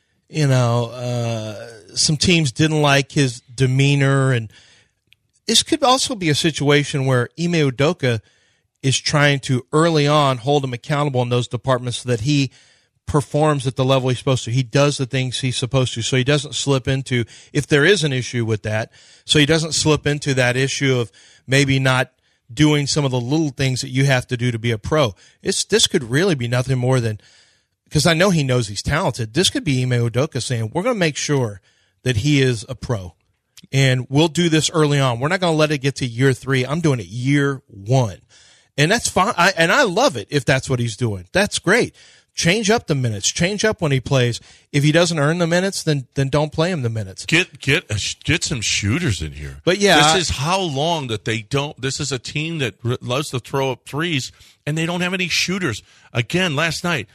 some teams didn't like his demeanor. And this could also be a situation where Ime Udoka is trying to early on hold him accountable in those departments so that he performs at the level he's supposed to. He does the things he's supposed to. So he doesn't slip into, if there is an issue with that, so he doesn't slip into that issue of maybe not doing some of the little things that you have to do to be a pro. This could really be nothing more than, because I know he knows he's talented, this could be Ime Udoka saying, we're going to make sure that he is a pro. And we'll do this early on. We're not going to let it get to year 3. I'm doing it year 1. And that's fine. I love it if that's what he's doing. That's great. Change up the minutes. Change up when he plays. If he doesn't earn the minutes, then don't play him the minutes. Get some shooters in here. But yeah, this is how long that they don't. This is a team that loves to throw up threes, and they don't have any shooters. Again, last night,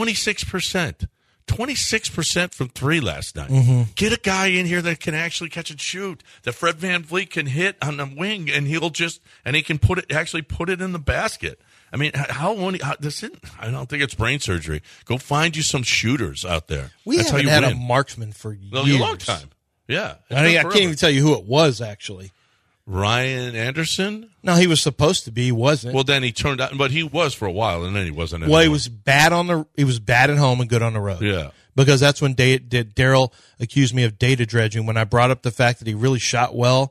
26%. 26% from 3 last night. Mm-hmm. Get a guy in here that can actually catch and shoot. That Fred VanVleet can hit on the wing, and he can put it in the basket. I mean, I don't think it's brain surgery. Go find you some shooters out there. We That's haven't how you had win. a marksman for years. A long time. Yeah. I can't even tell you who it was, actually. Ryan Anderson? No, he was supposed to be. He wasn't. Well, then he turned out, but he was for a while, and then he wasn't anymore. Well, he was bad at home and good on the road. Yeah. Because that's when Daryl accused me of data dredging when I brought up the fact that he really shot well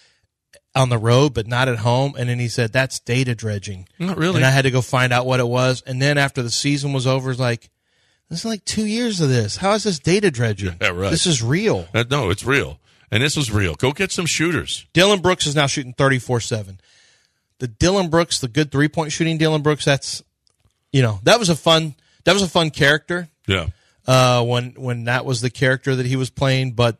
on the road, but not at home. And then he said, that's data dredging. Not really. And I had to go find out what it was. And then after the season was over, it's like, this is like 2 years of this. How is this data dredging? Yeah, right. This is real. No, it's real. And this was real. Go get some shooters. Dylan Brooks is now shooting 34-7. The Dylan Brooks, the good 3-point shooting Dylan Brooks, that's, that was a fun character. Yeah. When that was the character that he was playing, but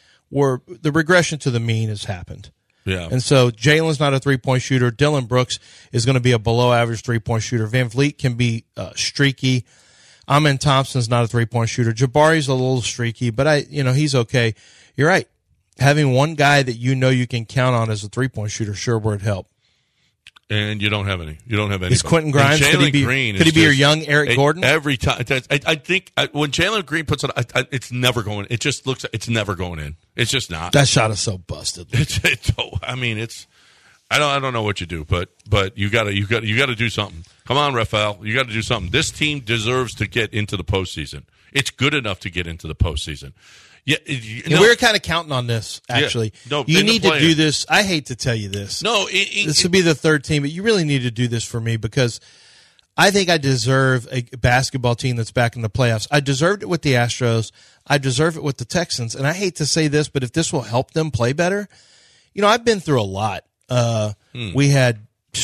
the regression to the mean has happened. Yeah. And so Jalen's not a 3-point shooter. Dylan Brooks is going to be a below average 3-point shooter. VanVleet can be streaky. Amen Thompson's not a 3-point shooter. Jabari's a little streaky, but he's okay. You're right. Having one guy that you can count on as a 3-point shooter sure would help. And you don't have any. Is Quentin Grimes? Could he be your young Eric Gordon? Every time, I think when Jalen Green puts it, it's never going. It just looks. It's never going in. It's just not. That shot is so busted. I don't know what you do, but you got to do something. Come on, Rafael, you got to do something. This team deserves to get into the postseason. It's good enough to get into the postseason. Yeah, we're kind of counting on this. Actually, you need to do this. I hate to tell you this. No, this would be the third team, but you really need to do this for me because I think I deserve a basketball team that's back in the playoffs. I deserved it with the Astros. I deserve it with the Texans. And I hate to say this, but if this will help them play better, I've been through a lot. We had,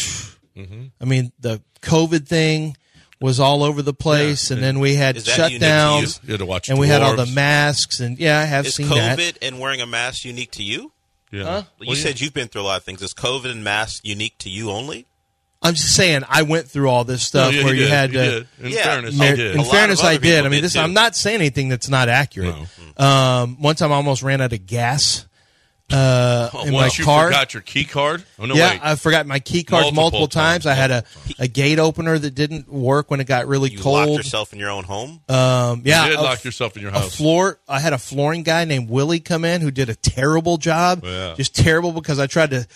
the COVID thing was all over the place, and then we had shutdowns, and we had all the masks, and I have seen that. Is COVID and wearing a mask unique to you? Yeah. Huh? You said you've been through a lot of things. Is COVID and masks unique to you only? I'm just saying I went through all this stuff where you had to. In fairness, you did. In fairness, I did. I mean, I'm not saying anything that's not accurate. No. One time I almost ran out of gas. In my you car. Forgot your key card? Oh, no, yeah, wait. I forgot my key cards multiple times. I had a gate opener that didn't work when it got really cold. You locked yourself in your own home? Yeah. You did lock yourself in your house. I had a flooring guy named Willie come in who did a terrible job. Yeah. Just terrible because I tried to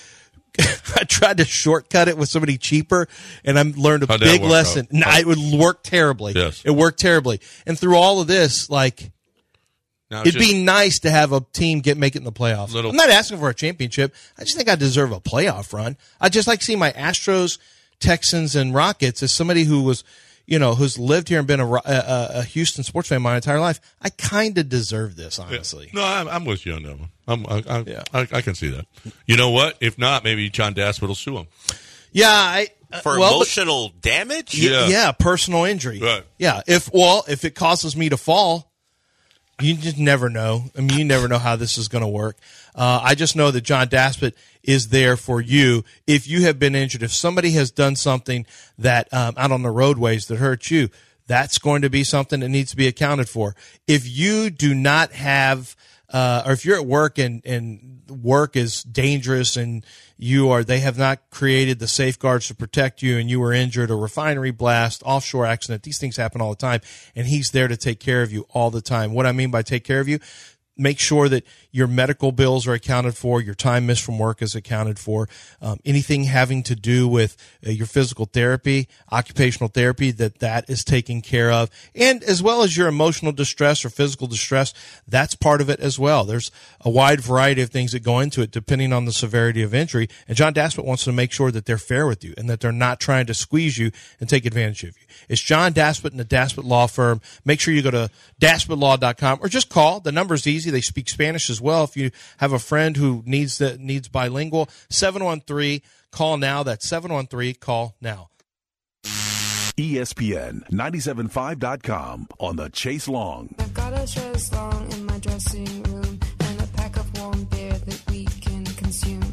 I tried to shortcut it with somebody cheaper, and I learned a big lesson. No, it would work terribly. Yes. It worked terribly. And through all of this, like, it'd be nice to have a team make it in the playoffs. I'm not asking for a championship. I just think I deserve a playoff run. I just like seeing my Astros, Texans, and Rockets as somebody who was, who's lived here and been a Houston sports fan my entire life. I kind of deserve this, honestly. Yeah. No, I'm with you on that one. I can see that. You know what? If not, maybe John Daspit will sue him. Yeah, for emotional damage. Yeah, personal injury. Right. Yeah, if it causes me to fall. You just never know. I mean, you never know how this is going to work. I just know that John Daspit is there for you if you have been injured. If somebody has done something that out on the roadways that hurts you, that's going to be something that needs to be accounted for. If you do not have, or if you're at work and work is dangerous and they have not created the safeguards to protect you and you were injured, a refinery blast, offshore accident, these things happen all the time, and he's there to take care of you all the time. What I mean by take care of you, make sure that your medical bills are accounted for, your time missed from work is accounted for, anything having to do with your physical therapy, occupational therapy, that is taken care of, and as well as your emotional distress or physical distress, that's part of it as well. There's a wide variety of things that go into it depending on the severity of injury, and John Daspit wants to make sure that they're fair with you and that they're not trying to squeeze you and take advantage of you. It's John Daspit and the Daspit Law Firm. Make sure you go to DaspitLaw.com or just call. The number's easy. They speak Spanish as well. If you have a friend who needs bilingual, 713 call now. That's 713 call now. ESPN 975.com on the Chase Long. I've got a Chase Long in my dressing room and a pack of warm beer that we can consume.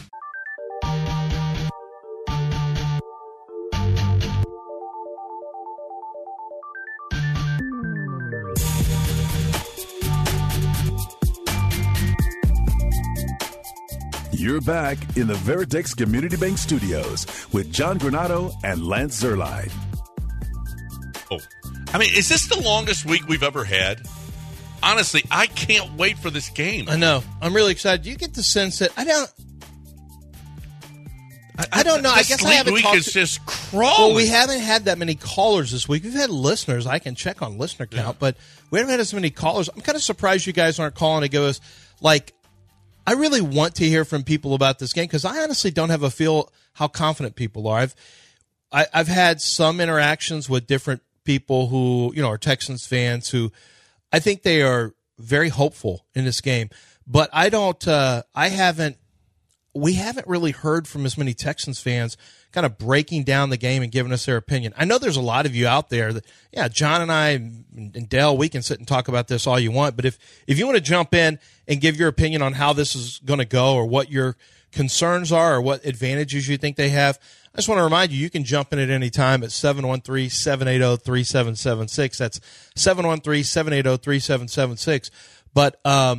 You're back in the Veritex Community Bank Studios with John Granado and Lance Zerline. Oh, I mean, is this the longest week we've ever had? Honestly, I can't wait for this game. I know. I'm really excited. Do you get the sense that I don't know. I guess I haven't week talked is just crawling. Well, we haven't had that many callers this week. We've had listeners. I can check on listener count, but we haven't had as many callers. I'm kind of surprised you guys aren't calling to give us, like, I really want to hear from people about this game because I honestly don't have a feel how confident people are. I've had some interactions with different people who, are Texans fans who I think they are very hopeful in this game, but we haven't really heard from as many Texans fans kind of breaking down the game and giving us their opinion. I know there's a lot of you out there that, John and I and Dale, we can sit and talk about this all you want, but if you want to jump in and give your opinion on how this is going to go or what your concerns are or what advantages you think they have, I just want to remind you can jump in at any time at 713-780-3776. That's 713-780-3776. But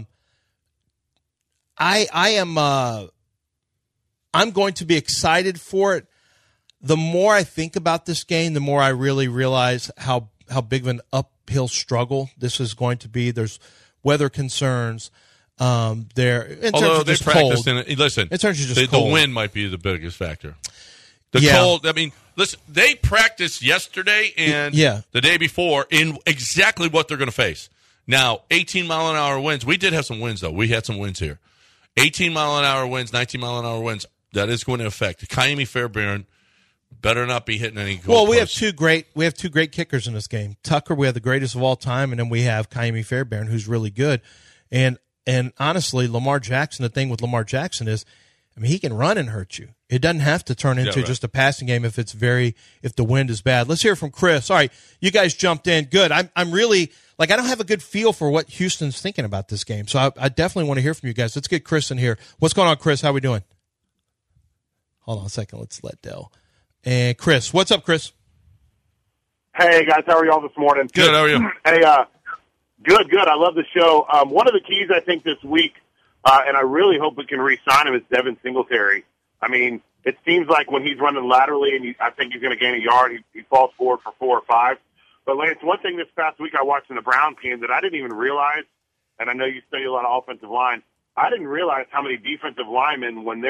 I'm going to be excited for it. The more I think about this game, the more I really realize how big of an uphill struggle this is going to be. There's weather concerns. Although they practiced in it. Listen, in terms of just cold. The wind might be the biggest factor. Cold, I mean, listen, they practiced yesterday and the day before in exactly what they're going to face. Now, 18-mile-an-hour winds. We did have some winds, though. We had some winds here. 18-mile-an-hour winds, 19-mile-an-hour winds. That is going to affect. Ka'imi Fairbairn better not be hitting any goalposts. Well, we have two great kickers in this game. Tucker, we have the greatest of all time, and then we have Ka'imi Fairbairn, who's really good. And honestly, Lamar Jackson, the thing with Lamar Jackson is, I mean, he can run and hurt you. It doesn't have to turn into just a passing game if the wind is bad. Let's hear from Chris. All right, you guys jumped in. Good. I'm really, I don't have a good feel for what Houston's thinking about this game, so I definitely want to hear from you guys. Let's get Chris in here. What's going on, Chris? How we doing? Hold on a second. Let's let Dell. And Chris. What's up, Chris? Hey, guys. How are y'all this morning? Good. How are you? Hey, good. I love the show. One of the keys, I think, this week, and I really hope we can re-sign him, is Devin Singletary. I mean, it seems like when he's running laterally, and I think he's going to gain a yard, he falls forward for 4 or 5. But, Lance, one thing this past week I watched in the Browns game that I didn't even realize, and I know you study a lot of offensive line, I didn't realize how many defensive linemen, when they're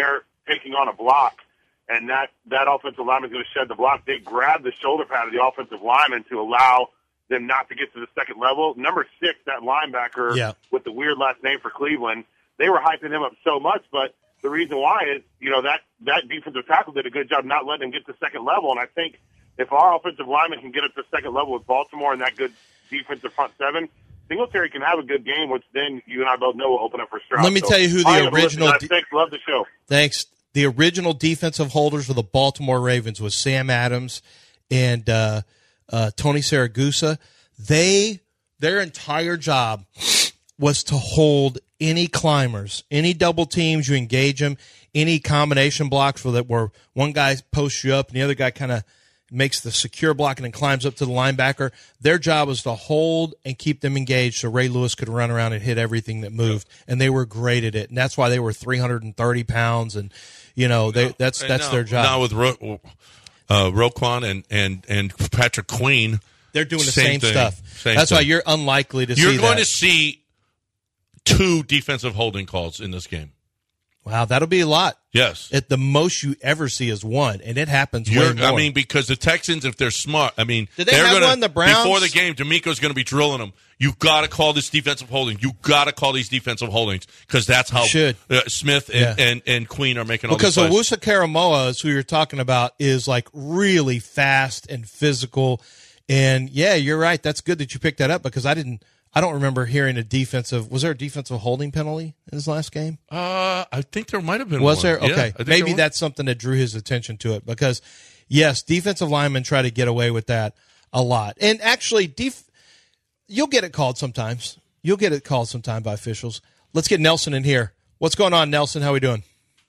taking on a block, and that offensive lineman is going to shed the block. They grab the shoulder pad of the offensive lineman to allow them not to get to the second level. Number 6, that linebacker with the weird last name for Cleveland, they were hyping him up so much, but the reason why is, that defensive tackle did a good job not letting him get to second level, and I think if our offensive lineman can get up to second level with Baltimore and that good defensive front seven, Singletary can have a good game, which then you and I both know will open up for Stroud. Let me tell you who the original. Thanks, love the show. Thanks. The original defensive holders for the Baltimore Ravens was Sam Adams and Tony Siragusa. Their entire job was to hold any climbers, any double teams you engage them, any combination blocks where one guy posts you up and the other guy kind of makes the secure block and then climbs up to the linebacker. Their job was to hold and keep them engaged so Ray Lewis could run around and hit everything that moved, and they were great at it. And that's why they were 330 pounds, and that's their job. Now with Roquan and Patrick Queen, they're doing the same stuff. That's why you're unlikely to see You're going to see 2 defensive holding calls in this game. Wow, that'll be a lot. Yes. At the most you ever see is 1, and it happens way more. I mean, because the Texans, if they're smart, I mean, did they have one, the Browns? Before the game, D'Amico's going to be drilling them. You got to call this defensive holding. You got to call these defensive holdings because that's how Smith and Queen are making all these plays. Because Owusu-Koramoah, is who you're talking about, is like really fast and physical. And yeah, you're right. That's good that you picked that up because I don't remember hearing was there a defensive holding penalty in his last game? I think there might have been Was one. there? Yeah, okay. Maybe that's something that drew his attention to it because, yes, defensive linemen try to get away with that a lot. And actually, you'll get it called sometimes. You'll get it called sometime by officials. Let's get Nelson in here. What's going on, Nelson? How we doing?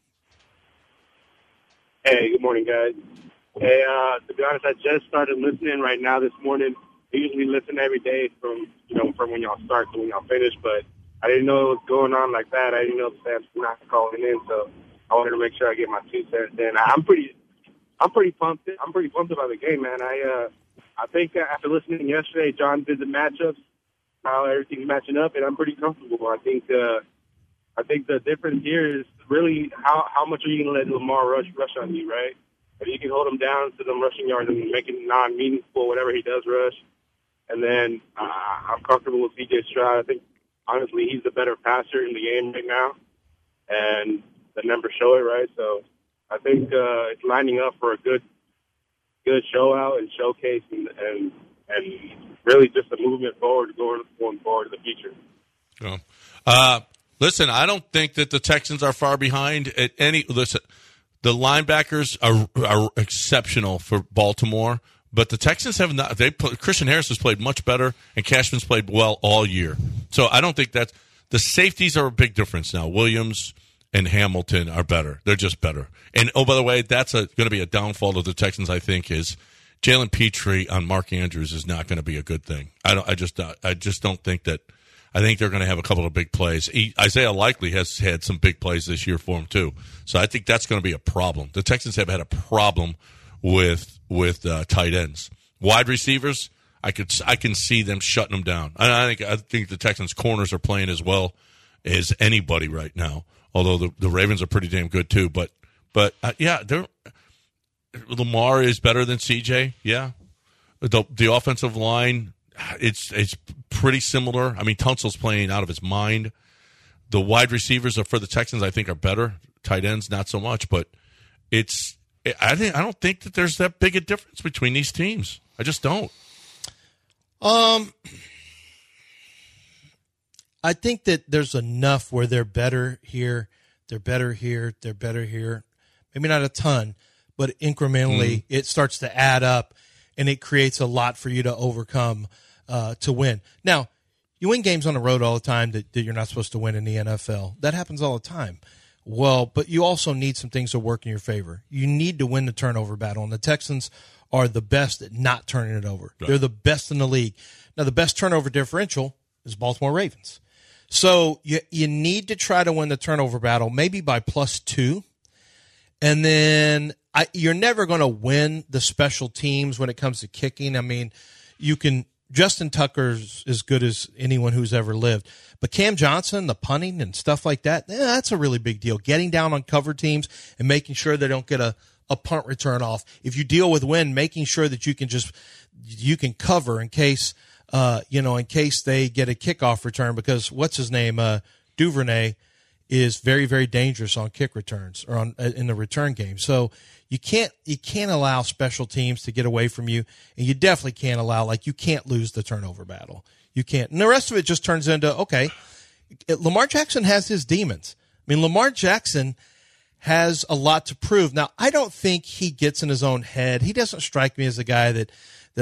Hey, good morning, guys. Hey, to be honest, I just started listening right now this morning. I usually listen every day from when y'all start to when y'all finish, but I didn't know it was going on like that. I didn't know the Sam's not calling in, so I wanted to make sure I get my 2 cents in. I'm pretty pumped. I'm pretty pumped about the game, man. I think after listening yesterday, John did the matchups, how everything's matching up, and I'm pretty comfortable. I think the difference here is really how much are you going to let Lamar rush on you, right? If you can hold him down to them rushing yards and make it non-meaningful, whatever he does rush. And then I'm comfortable with C.J. Stroud. I think, honestly, he's the better passer in the game right now. And the numbers show it, right? So I think it's lining up for a good show out and showcase and really just a movement forward, going forward in the future. Listen, I don't think that the Texans are far behind at any – listen, the linebackers are exceptional for Baltimore. But the Texans have not. Christian Harris has played much better, and Cashman's played well all year. So I don't think that's the safeties are a big difference now. Williams and Hamilton are better. They're just better. And by the way, that's going to be a downfall of the Texans. I think is Jalen Petrie on Mark Andrews is not going to be a good thing. I just don't think that. I think they're going to have a couple of big plays. Isaiah Likely has had some big plays this year for him too. So I think that's going to be a problem. The Texans have had a problem with tight ends. Wide receivers, I can see them shutting them down. I think the Texans' corners are playing as well as anybody right now. Although the Ravens are pretty damn good too. But Lamar is better than CJ. Yeah, the offensive line, it's pretty similar. I mean, Tunsil's playing out of his mind. The wide receivers for the Texans, I think, are better. Tight ends, not so much. But I don't think that there's that big a difference between these teams. I just don't. I think that there's enough where they're better here, they're better here, they're better here. Maybe not a ton, but incrementally it starts to add up, and it creates a lot for you to overcome to win. Now, you win games on the road all the time that you're not supposed to win in the NFL. That happens all the time. Well, but you also need some things to work in your favor. You need to win the turnover battle, and the Texans are the best at not turning it over. Right. They're the best in the league. Now, the best turnover differential is Baltimore Ravens. So you need to try to win the turnover battle, maybe by +2. And then you're never going to win the special teams when it comes to kicking. I mean, you can Justin Tucker's as good as anyone who's ever lived. But Cam Johnson, the punting and stuff like that, that's a really big deal. Getting down on cover teams and making sure they don't get a punt return off. If you deal with wind, making sure that you can cover in case in case they get a kickoff return, because what's his name, Duvernay, is very, very dangerous on kick returns or in the return game. So you can't allow special teams to get away from you, and you definitely can't allow, you can't lose the turnover battle. You can't. And the rest of it just turns into, okay, Lamar Jackson has his demons. I mean, Lamar Jackson has a lot to prove. Now, I don't think he gets in his own head. He doesn't strike me as a guy that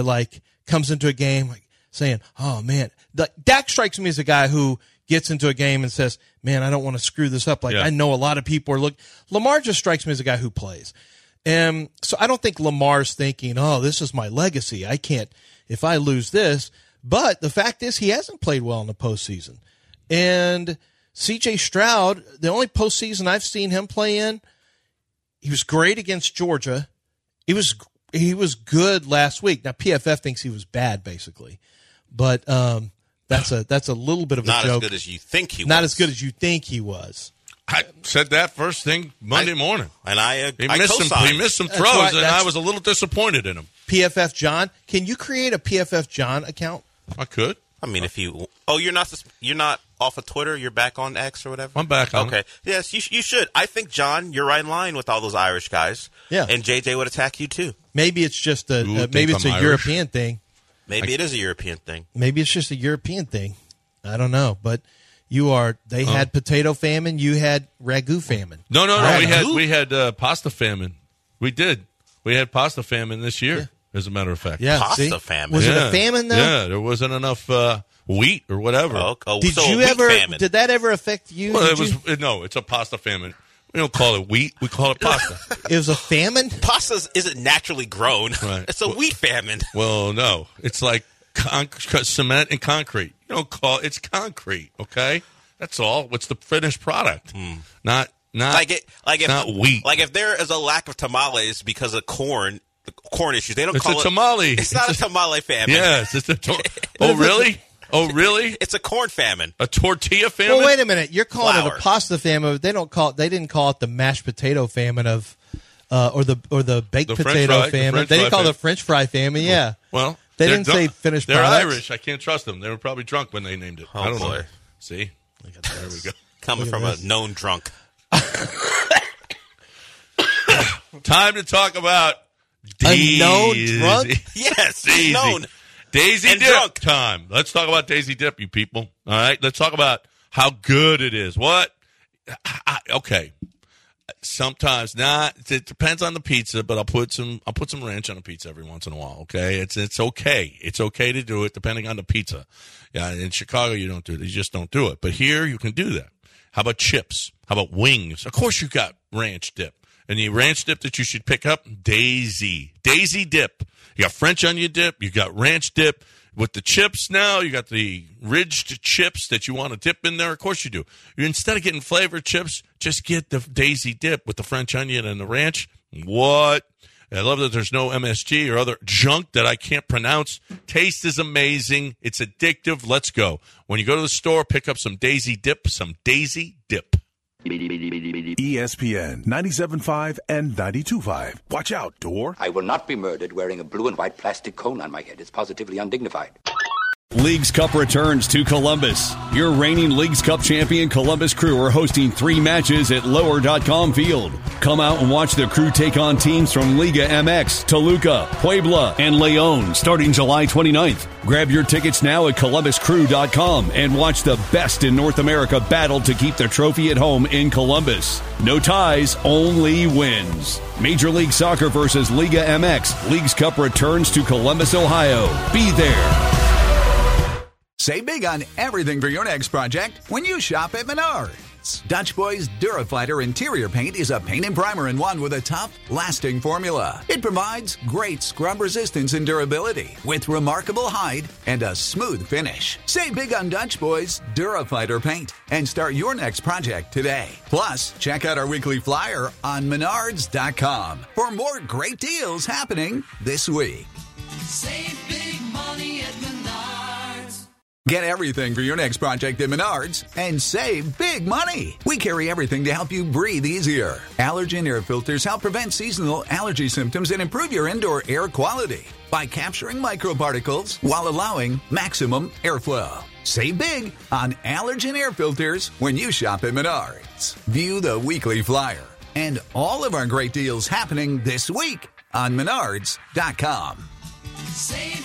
comes into a game saying, oh man, Dak strikes me as a guy who gets into a game and says, man, I don't want to screw this up. I know a lot of people are Lamar just strikes me as a guy who plays. And so I don't think Lamar's thinking, oh, this is my legacy. I can't, if I lose this. But the fact is he hasn't played well in the postseason. And C.J. Stroud, the only postseason I've seen him play in, he was great against Georgia. He was good last week. Now PFF thinks he was bad, basically, but that's a little bit of a joke. Not as good as you think he was. Not as good as you think he was. I said that first thing Monday morning, and he missed some throws, and I was a little disappointed in him. PFF John, can you create a PFF John account? I could. I mean, if you you're not off of Twitter, you're back on X or whatever. I'm back on. Okay, yes, you should. I think, John, you're right in line with all those Irish guys. Yeah, and JJ would attack you too. Maybe it's just maybe it's a European thing. Maybe it is a European thing. Maybe it's just a European thing. I don't know, but they had potato famine. You had ragu famine. No. We had pasta famine. We did. We had pasta famine this year. Yeah. As a matter of fact. Yeah, pasta famine. Was it a famine though? Yeah, there wasn't enough wheat or whatever. Did that ever affect you? Well, it's a pasta famine. We don't call it wheat. We call it pasta. It was a famine? Pasta isn't naturally grown. Right. It's a wheat famine. Well, no. It's like cement and concrete. You don't call it's concrete, okay? That's all. What's the finished product? Not wheat. Like if there is a lack of tamales because of corn issues, they don't call it a tamale. It's not a tamale famine. Yes, it's a Oh, really? Oh, really? It's a corn famine. A tortilla famine? Well, wait a minute. You're calling it a pasta famine. They didn't call it the mashed potato famine of or the baked potato famine. They didn't call it the French fry famine. Yeah. Well, they didn't say finished products. They're Irish. I can't trust them. They were probably drunk when they named it. I don't know. See? There we go. Coming from a known drunk. Time to talk about a known drunk? Yes, known. Daisy and Dip drunk. time. Let's talk about Daisy Dip, you people. All right? Let's talk about how good it is. What? Okay. Sometimes not. It depends on the pizza, but I'll put some ranch on a pizza every once in a while. Okay, it's okay. It's okay to do it depending on the pizza. Yeah, in Chicago you don't do it. You just don't do it. But here you can do that. How about chips? How about wings? Of course you got ranch dip. And the ranch dip that you should pick up, Daisy Dip. You got French onion dip. You got ranch dip. With the chips now, you got the ridged chips that you want to dip in there. Of course you do. Instead of getting flavored chips, just get the Daisy Dip with the French onion and the ranch. What? I love that there's no MSG or other junk that I can't pronounce. Taste is amazing. It's addictive. Let's go. When you go to the store, pick up some Daisy Dip, ESPN 97.5 and 92.5. Watch out, Door. I will not be murdered wearing a blue and white plastic cone on my head. It's positively undignified. Leagues Cup returns to Columbus. Your reigning Leagues Cup champion Columbus Crew are hosting 3 matches at Lower.com Field. Come out and watch the Crew take on teams from Liga MX, Toluca, Puebla, and León starting July 29th. Grab your tickets now at ColumbusCrew.com and watch the best in North America battle to keep the trophy at home in Columbus. No ties, only wins. Major League Soccer versus Liga MX. Leagues Cup returns to Columbus, Ohio. Be there. Save big on everything for your next project when you shop at Menards. Dutch Boy's Durafighter interior paint is a paint and primer in one with a tough, lasting formula. It provides great scrub resistance and durability with remarkable hide and a smooth finish. Save big on Dutch Boy's Durafighter paint and start your next project today. Plus, check out our weekly flyer on Menards.com for more great deals happening this week. Save big money at Menards. Get everything for your next project at Menards and save big money. We carry everything to help you breathe easier. Allergen air filters help prevent seasonal allergy symptoms and improve your indoor air quality by capturing microparticles while allowing maximum airflow. Save big on allergen air filters when you shop at Menards. View the weekly flyer and all of our great deals happening this week on Menards.com. Save